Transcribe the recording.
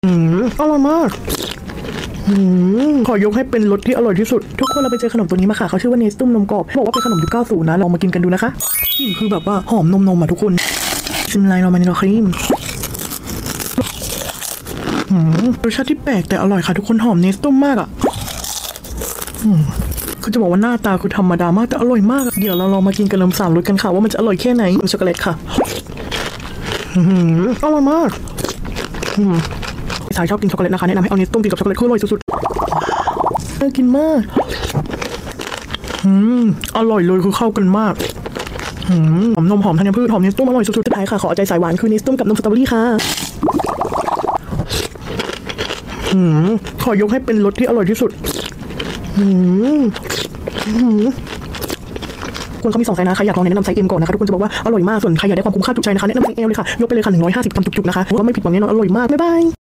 อร่อยมากขอยกให้เป็นรสที่อร่อยที่สุดทุกคนเราไปเจอขนมตัวนี้มาค่ะเขาชื่อว่าเนสตุ้มนมกรอบบอกว่าเป็นขนมยุค 90 นะลองมากินกันดูนะคะกลิ่นคือแบบว่าหอมนมอ่ะทุกคนชิมลายเรามาในครีมรสชาติที่แปลกแต่อร่อยค่ะทุกคนหอมเนสตุ้มมากอ่ะคือจะบอกว่าหน้าตาคือธรรมดามากแต่อร่อยมากเดี๋ยวเราลองมากินกันน้ำ3 รสกันค่ะว่ามันจะอร่อยแค่ไหนช็อกโกแลตค่ะอร่อยมากสายชอบกินช็อกโกแลตนะคะแนะนำให้เอาเนสตุ้มกินกับช็อกโกแลตคืออร่อยสุดๆน่ากินมากอร่อยเลยคือเข้ากันมากหอมนมหอมธัญพืชหอมเนสตุ้มอร่อยสุดๆสุดท้ายค่ะขอเอาใจสายหวานคือเนสตุ้มกับนมสตรอเบอรี่ค่ะขอยกให้เป็นรสที่อร่อยที่สุดคนเขามี2 ไซส์นะใครอยากลองแนะนำไซส์ M ก่อนนะคะทุกคนจะบอกว่าอร่อยมากส่วนใครอยากได้ความคุ้มค่าจุใจนะคะแนะนำไซส์ L เลยค่ะยกไปเลยค่ะ150 กรัมจุกๆนะคะก็ไม่ผิดหวังแน่นอนอร่อยมากบ๊ายบาย